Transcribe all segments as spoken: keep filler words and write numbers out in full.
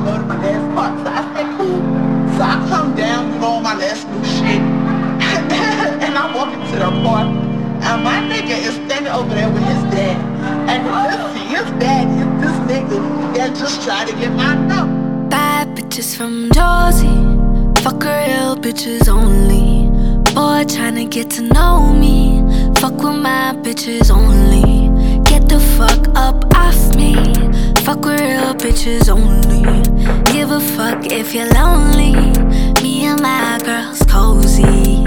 I'll go to my last part. So I said, cool. So I come down, you know, on my last new shit. And I walk into the park. And my nigga is standing over there with his dad. And listen, his dad is this nigga that just tried to get my number. Bad bitches from Jersey, fuck real bitches only. Boy tryna get to know me, fuck with my bitches only. Get the fuck up off me, fuck with real bitches only. Give a fuck if you're lonely, me and my girls cozy.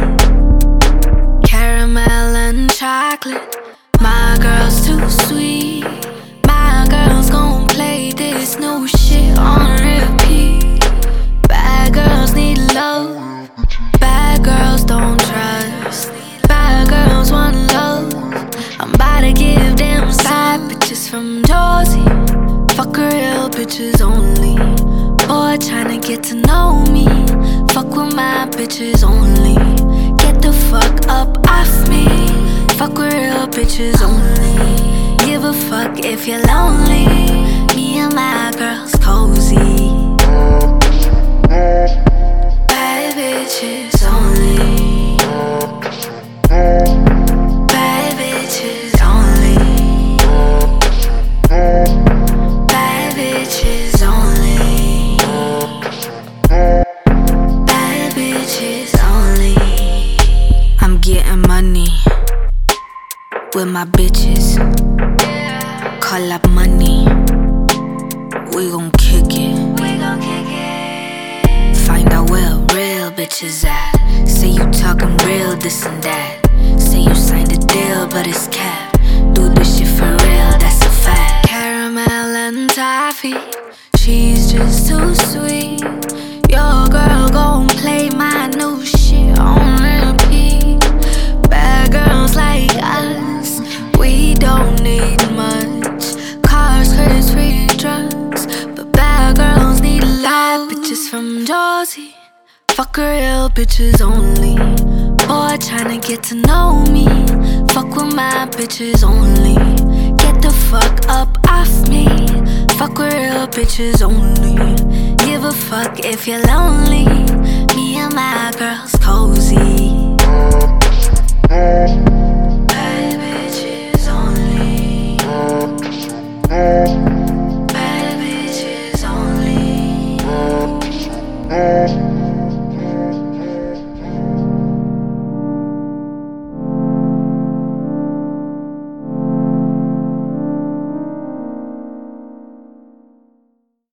Caramel and chocolate, my girl's too sweet. My girls gon' play this new shit on repeat. Bad girls need love, bad girls don't trust. Bad girls want love, I'm about to give them side bitches from Jersey, fuck real bitches only. Boy tryna get to know me, fuck with my bitches only. Get the fuck up off me, fuck with real bitches only. Give a fuck if you're lonely, me and my girls cozy. Bad bitches only, bad bitches only, bad bitches only, bad bitches only. I'm getting money with my bitches, call up money, we gon' kick it. Find out where real bitches at. Say you talking real this and that. Say you signed a deal but it's cap. Do this shit for real, that's a fact. Caramel and toffee, she's just too sweet. Your girl gon' play my new shit on repeat. Bad girls like us, we don't need much. Cars, credits, free drugs, but bad girls need love. Bad bitches from Jersey, fuck real bitches only. Boy tryna get to know me, fuck with my bitches only. Get the fuck up off me, fuck with real bitches only. Give a fuck if you're lonely, me and my girls cozy.